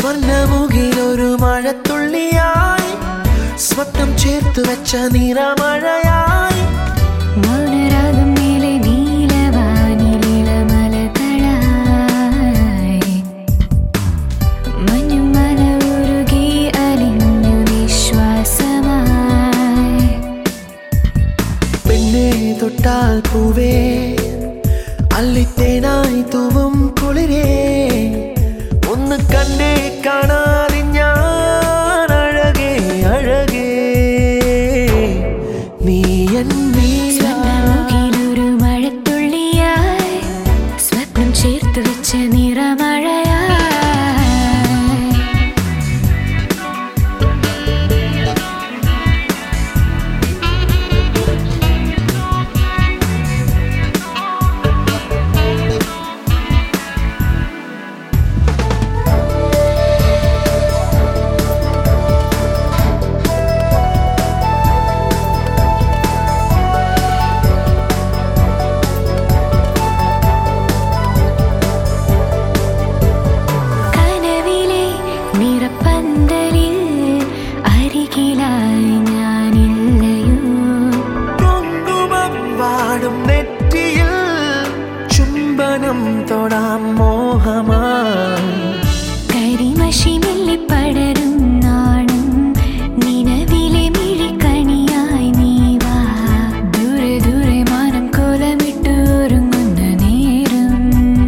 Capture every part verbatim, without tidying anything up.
സ്വർണ്ണമുകിലൊരു മഴത്തുള്ളിയായി സ്വപ്നം ചേർത്തു വെച്ച നിറമഴയായി മൗനരാഗം മേലെ നീലവാനിലിള മലകളായി മഞ്ഞുമല ഉരുകി അലിഞ്ഞു നിശ്വാസമായി പെണ്ണെ തൊട്ടാൽ പൂവേ അല്ലിത്തേനായി തൂവും കുളിരേ ഒന്ന് കണ്ടേ കാണാതെ ഞാൻ അഴകേ അഴകേ നീ സ്വർണ്ണമുകിലൊരു മഴത്തുള്ളിയായി സ്വപ്നം ചേർത്ത് വെച്ച നിറമഴയായി നെറ്റിയിൽ ചുംബനം തൊടാം മോഹമായി കരിമഷി മെല്ലെ പടരും നാണം നിലവിലെ മിഴിക്കണിയായി നീവാ ദൂരെ ദൂരെ മാനം കോലമിട്ടൊരുങ്ങുന്ന നേരം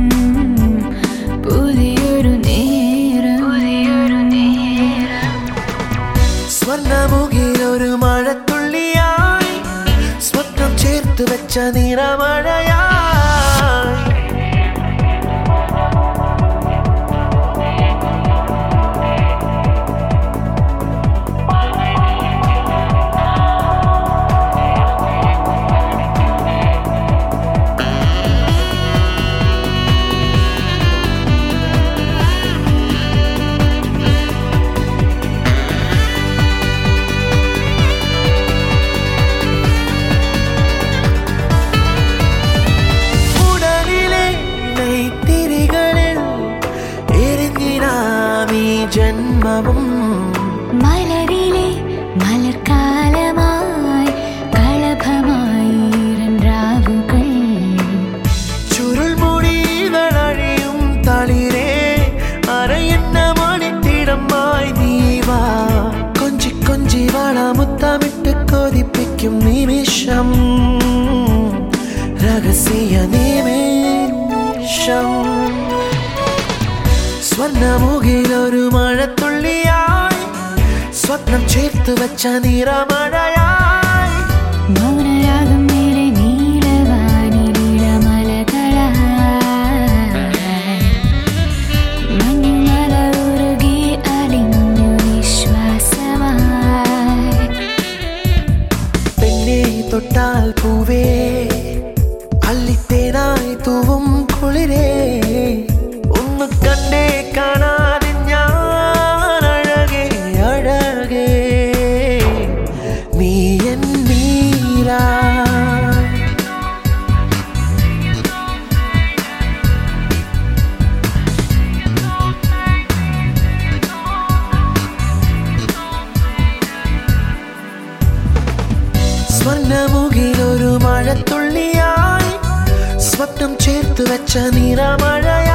പുതിയൊരു നേരം പുതിയൊരു നേരം സ്വർണ്ണമുകിലൊരു മഴത്തുള്ളിയായി സ്വപ്നം ചേർത്ത് വെച്ച നിറമഴയായി ജന്മവും മലരിലെ മലർക്കാലമായി കളഭമായി രാവുകൾ ചുരുൾമുടികളഴിയും തളിരേ അരയെന്ന മണിത്തിടമായി നീവാ കൊഞ്ചി കൊഞ്ചി വള മുത്തമിട്ട് കൊതിപ്പിക്കും നിമിഷം രഹസ്യ നിമിഷം സ്വർണ്ണമുകിലൊരു മഴത്തുള്ളിയായി സ്വപ്നം ചേർത്ത് വെച്ച നിറമഴയായി മൗനരാഗം മേലെ നീലവാനിലിള മലകളായി മഞ്ഞുമല ഉരുകി അലിഞ്ഞു നിശ്വാസമായി പെണ്ണെ തൊട്ടാൽ പൂവേ അല്ലിത്തേനായി തൂവും കുളിരേ ഒന്ന് കണ്ടേ കാണാതെ ഞാൻ അഴകേ അഴകേ നീ എൻ നീരാ സ്വർണ്ണമുകിലൊരു മഴത്തുള്ളിയായി സ്വപ്നം ചേർത്ത് വെച്ച നിറമഴയായി